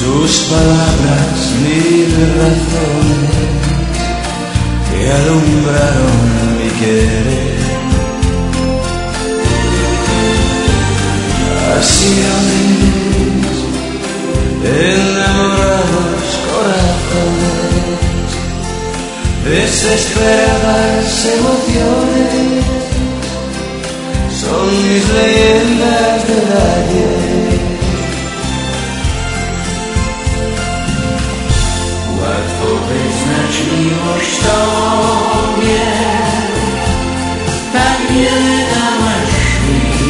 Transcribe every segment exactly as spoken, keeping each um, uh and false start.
tus palabras, mil razones que alumbraron mi querer. Pasiones, enamorados corazones, desesperadas emociones, son mis leyendas del ayer. Łatwo wyznać miłość Tobie, tak wiele dałaś mi,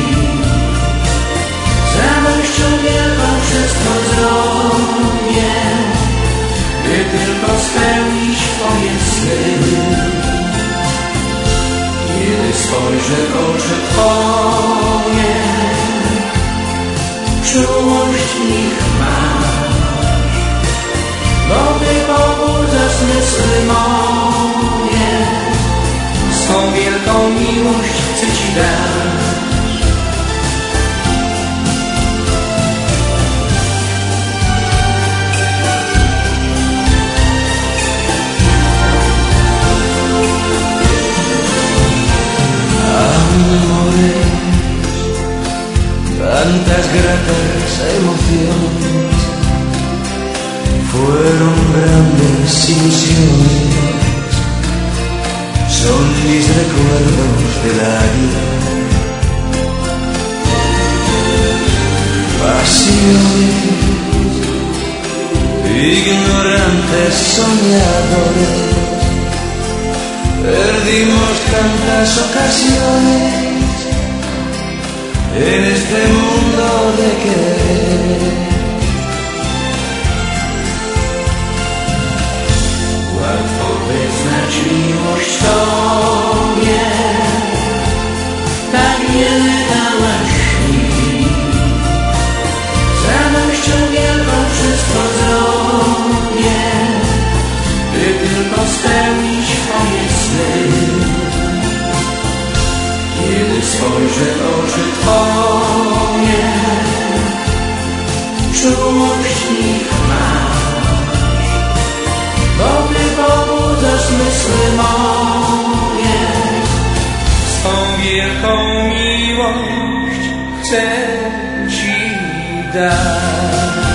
zadość wielką wszystko zrobię, by tylko spełnić Twoje sny. Kiedy spojrzę w oczy Twoje, czułość w nich masz, dobry pobudza zmysły moje, swą wielką miłość chcę Ci dać. Tantas gratas emociones, fueron grandes ilusiones, son mis recuerdos del ayer. Pasiones, ignorantes soñadores, perdimos tantas ocasiones en este mundo de querer. Łatwo wyznać miłość Tobie, tak wiele dałaś mi, zadością wielką wszystko zrobię, by tylko spełnić Twoje sny. Kiedy spojrzę w oczy Twoje, czułość w nich masz, dobry pobudza zmysły moje, swą wielką miłość chcę Ci dać.